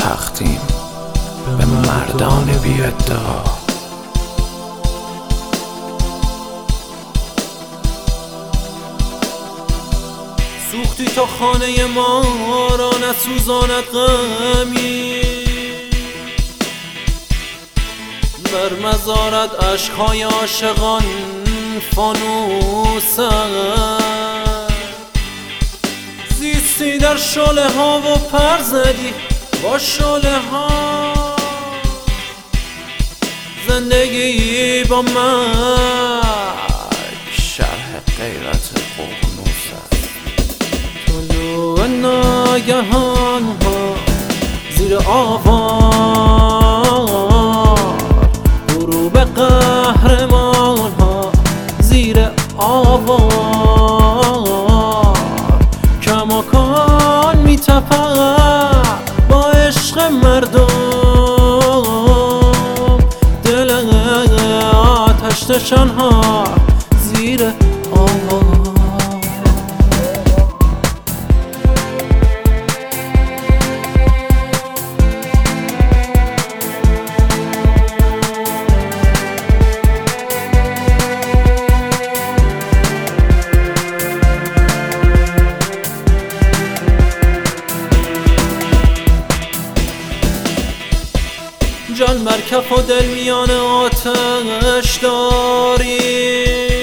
تختیم به مردان بی ادعا. سوختی تا خانه ما را نسوزاند غمی، بر مزارت عشقهای عاشقان فانوس است. زیستی در شعله ها و پر زدی با شعله ها، زندگی با مرگ شرح غیرت ققنوس است. طلوع ناگهان ها زیر آوار، غروب قهرمان ها زیر آوار، کماکان میتپد با عشق مردم، دل آتش نشان ها زیر آوار. جان بر کف و دل میان آتش داری،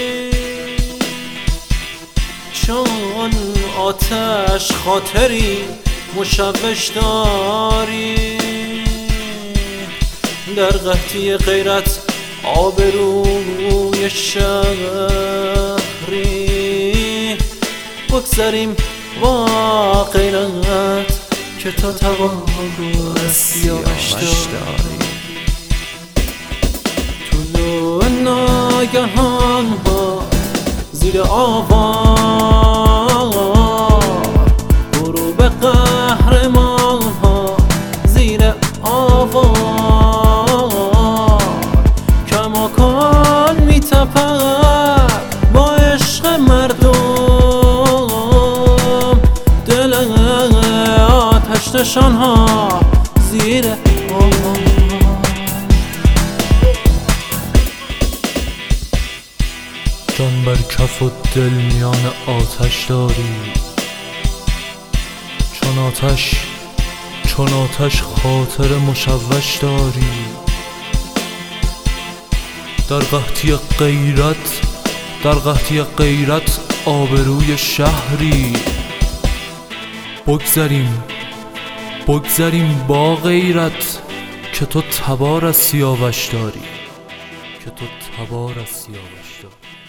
چون آتش خاطری مشوش داری. در قحطی غیرت آبروی شهری، بگذریم با غیرت که تا توان از سیاوش داری. طلوع ناگهان ها زیر آوار، غروب قهرمان ها زیر آوار، کماکان میتپد با عشق مردم، دل آتش نشان ها زیر آوار. جان بر کف و دل میان آتش داری، چون آتش خاطر مشوش داری. در قحطی غیرت آبروی شهری، بگذریم با غیرت که تو تبار از سیاوش داری.